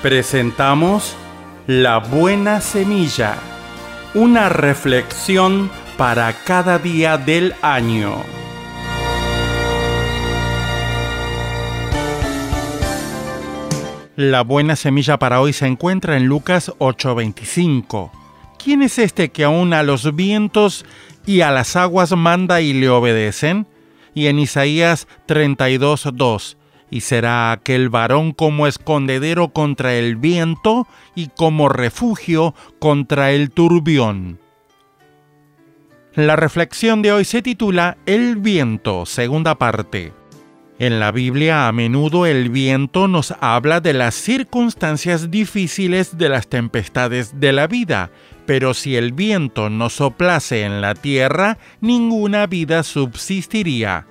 Presentamos La Buena Semilla, una reflexión para cada día del año. La buena semilla para hoy se encuentra en Lucas 8:25. ¿Quién es este que aún a los vientos y a las aguas manda y le obedecen? Y en Isaías 32:2. Y será aquel varón como escondedero contra el viento y como refugio contra el turbión. La reflexión de hoy se titula El viento, segunda parte. En la Biblia a menudo el viento nos habla de las circunstancias difíciles de las tempestades de la vida, pero si el viento no soplase en la tierra, ninguna vida subsistiría.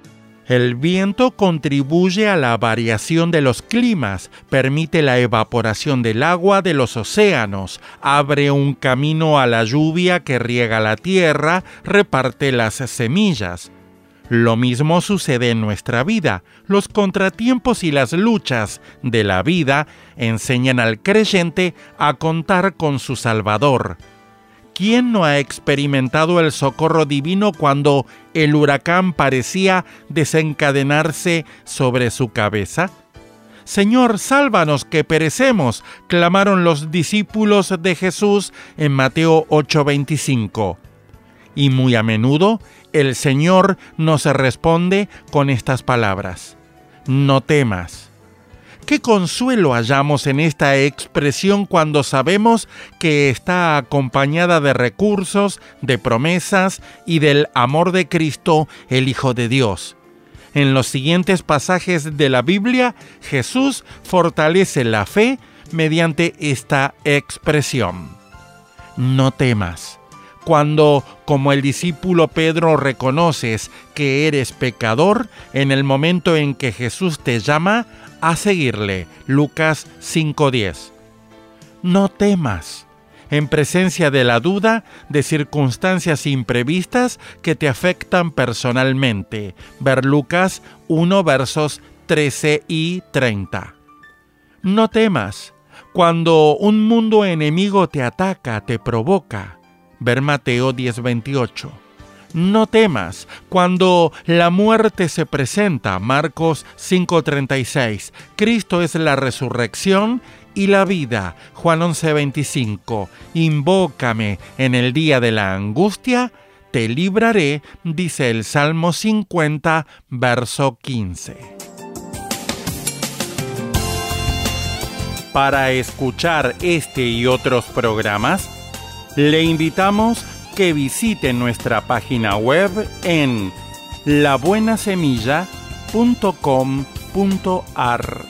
El viento contribuye a la variación de los climas, permite la evaporación del agua de los océanos, abre un camino a la lluvia que riega la tierra, reparte las semillas. Lo mismo sucede en nuestra vida. Los contratiempos y las luchas de la vida enseñan al creyente a contar con su Salvador. ¿Quién no ha experimentado el socorro divino cuando el huracán parecía desencadenarse sobre su cabeza? «Señor, sálvanos que perecemos», clamaron los discípulos de Jesús en Mateo 8:25. Y muy a menudo el Señor nos responde con estas palabras: «No temas». ¿Qué consuelo hallamos en esta expresión cuando sabemos que está acompañada de recursos, de promesas y del amor de Cristo, el Hijo de Dios? En los siguientes pasajes de la Biblia, Jesús fortalece la fe mediante esta expresión. No temas. Cuando, como el discípulo Pedro, reconoces que eres pecador, en el momento en que Jesús te llama a seguirle. Lucas 5:10. No temas. En presencia de la duda, de circunstancias imprevistas que te afectan personalmente. Ver Lucas 1 versos 13 y 30. No temas. Cuando un mundo enemigo te ataca, te provoca. Ver Mateo 10:28. No temas cuando la muerte se presenta. Marcos 5:36. Cristo es la resurrección y la vida. Juan 11:25. Invócame en el día de la angustia, te libraré, dice el Salmo 50, verso 15. Para escuchar este y otros programas, le invitamos que visite nuestra página web en labuenasemilla.com.ar.